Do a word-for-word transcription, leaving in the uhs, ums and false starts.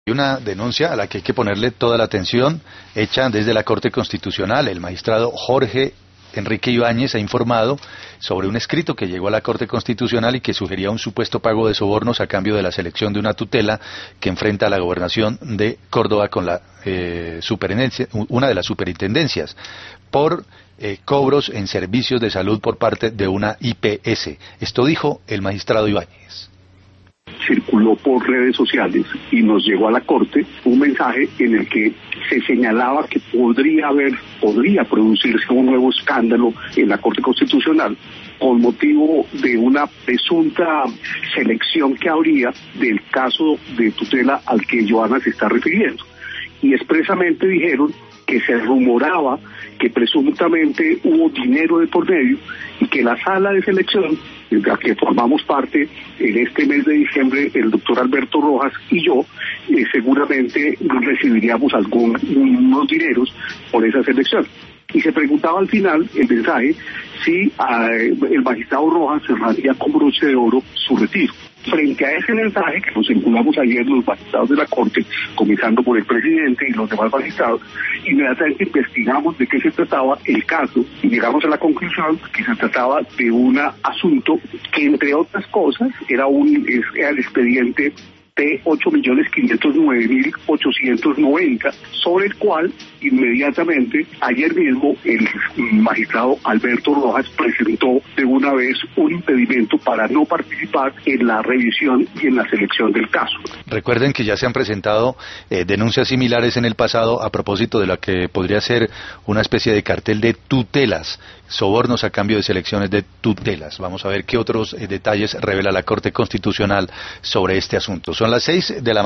Hay una denuncia a la que hay que ponerle toda la atención, hecha desde la Corte Constitucional. El magistrado Jorge Enrique Ibáñez ha informado sobre un escrito que llegó a la Corte Constitucional y que sugería un supuesto pago de sobornos a cambio de la selección de una tutela que enfrenta a la gobernación de Córdoba con la eh, superintendencia, una de las superintendencias, por eh, cobros en servicios de salud por parte de una I P S. Esto dijo el magistrado Ibáñez. Circuló por redes sociales y nos llegó a la Corte un mensaje en el que se señalaba que podría haber, podría producirse un nuevo escándalo en la Corte Constitucional con motivo de una presunta selección que habría del caso de tutela al que Joana se está refiriendo. Y expresamente dijeron que se rumoraba que presuntamente hubo dinero de por medio y que la sala de selección, de la que formamos parte en este mes de diciembre, el doctor Alberto Rojas y yo, eh, seguramente recibiríamos algunos dineros por esa selección. Y se preguntaba al final, el mensaje, si eh, el magistrado Rojas cerraría con broche de oro su retiro. Frente a ese mensaje que nos vinculamos ayer los magistrados de la Corte, comenzando por el presidente y los demás magistrados, inmediatamente investigamos de qué se trataba el caso y llegamos a la conclusión que se trataba de un asunto que, entre otras cosas, era, un, era el expediente T ocho millones quinientos nueve mil ochocientos noventa, sobre el cual inmediatamente ayer mismo el magistrado Alberto Rojas presentó de una vez un impedimento para no participar en la revisión y en la selección del caso. Recuerden que ya se han presentado eh, denuncias similares en el pasado a propósito de la que podría ser una especie de cartel de tutelas, sobornos a cambio de selecciones de tutelas. Vamos a ver qué otros eh, detalles revela la Corte Constitucional sobre este asunto. Son las seis de la